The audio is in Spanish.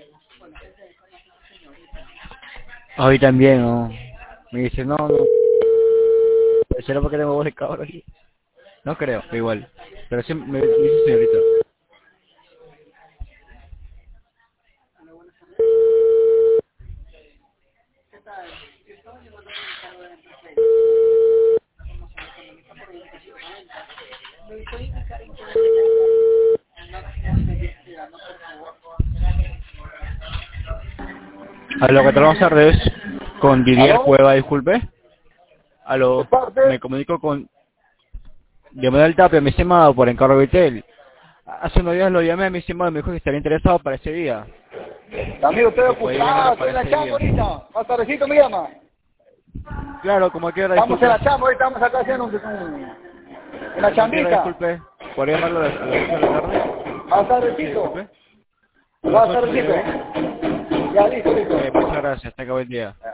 Hoy también, ¿no? Me dice, no, no. ¿Será porque tengo voz de cabro aquí? No creo, igual. Pero sí me dice señorita. Aló, ¿qué tal? Buenas tardes. Con Didier ¿Aló? Cueva, disculpe. ¿De Aló, parte? me comunico con Diomedes Tapia, mi estimado, por encargo de Vitel. Hace unos días lo llamé a mi estimado y me dijo que estaría interesado para ese día. Amigo, estoy Que podía llamarlo ocupado, estoy para en la ese chamba día. ahorita. Más tardecito me llama. Claro, como a qué hora, Estamos en disculpe. la chamba, ahorita estamos acá haciendo una ¿Como a qué hora, chambita. disculpe? ¿Podría llamarlo a las 8 de la tarde? Más Sí, tardecito. disculpe. ¿A las Más 8 sería tardecito. bien? Ya, listo, listo. Muchas gracias, tenga buen día.